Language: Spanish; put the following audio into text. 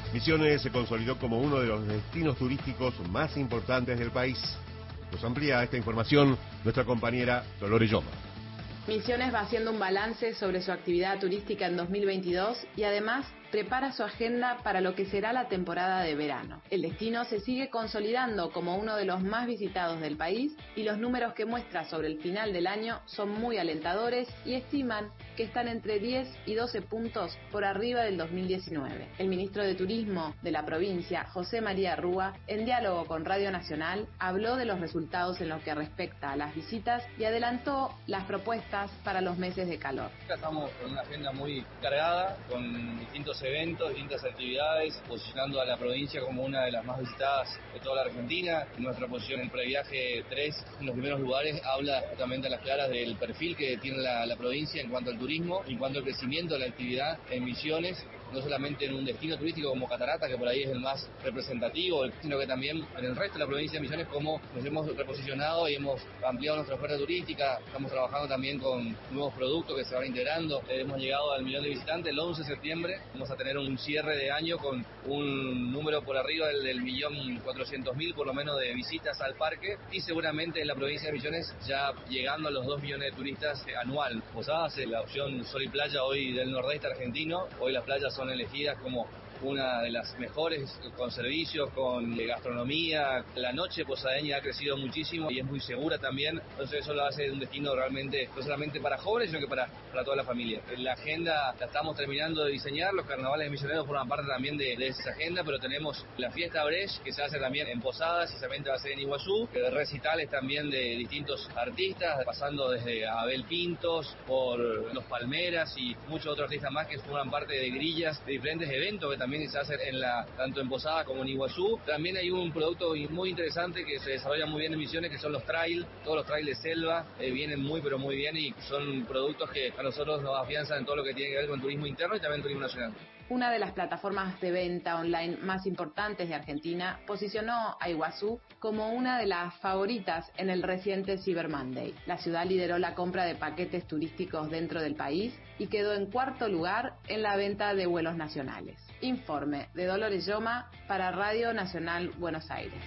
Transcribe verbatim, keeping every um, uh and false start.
Misiones se consolidó como uno de los destinos turísticos más importantes del país. Nos amplía esta información nuestra compañera Dolores Lloma. Misiones va haciendo un balance sobre su actividad turística en dos mil veintidós y además prepara su agenda para lo que será la temporada de verano. El destino se sigue consolidando como uno de los más visitados del país y los números que muestra sobre el final del año son muy alentadores y estiman que están entre diez y doce puntos por arriba del dos mil diecinueve. El ministro de Turismo de la provincia, José María Rúa, en diálogo con Radio Nacional, habló de los resultados en lo que respecta a las visitas y adelantó las propuestas para los meses de calor. Estamos con una agenda muy cargada, con distintos eventos, distintas actividades, posicionando a la provincia como una de las más visitadas de toda la Argentina. Nuestra posición en Previaje tres, en los primeros lugares, habla justamente a las claras del perfil que tiene la, la provincia en cuanto al turismo, en cuanto al crecimiento de la actividad en Misiones, no solamente en un destino turístico como Catarata, que por ahí es el más representativo, sino que también en el resto de la provincia de Misiones, como nos hemos reposicionado y hemos ampliado nuestra oferta turística. Estamos trabajando también con nuevos productos que se van integrando. Hemos llegado al millón de visitantes el once de septiembre. Vamos a tener un cierre de año con un número por arriba del, del millón cuatrocientos mil, por lo menos, de visitas al parque, y seguramente en la provincia de Misiones ya llegando a los dos millones de turistas anual. Posadas es la opción sol y playa hoy del nordeste argentino. Hoy las playas son elegidas como una de las mejores, con servicios, con gastronomía. La noche posadeña ha crecido muchísimo y es muy segura también, entonces eso lo hace un destino realmente, no solamente para jóvenes, sino que para, para toda la familia. La agenda la estamos terminando de diseñar, los carnavales de Misioneros forman parte también de, de esa agenda, pero tenemos la fiesta Brecht, que se hace también en Posadas, y también va a ser en Iguazú, recitales también de distintos artistas, pasando desde Abel Pintos, por Los Palmeras y muchos otros artistas más que forman parte de grillas de diferentes eventos que también también se hace en la, tanto en Posadas como en Iguazú. También hay un producto muy interesante que se desarrolla muy bien en Misiones, que son los trail, todos los trail de selva, eh, vienen muy pero muy bien y son productos que a nosotros nos afianzan en todo lo que tiene que ver con turismo interno y también turismo nacional. Una de las plataformas de venta online más importantes de Argentina posicionó a Iguazú como una de las favoritas en el reciente Cyber Monday. La ciudad lideró la compra de paquetes turísticos dentro del país y quedó en cuarto lugar en la venta de vuelos nacionales. Informe de Dolores Lloma para Radio Nacional Buenos Aires.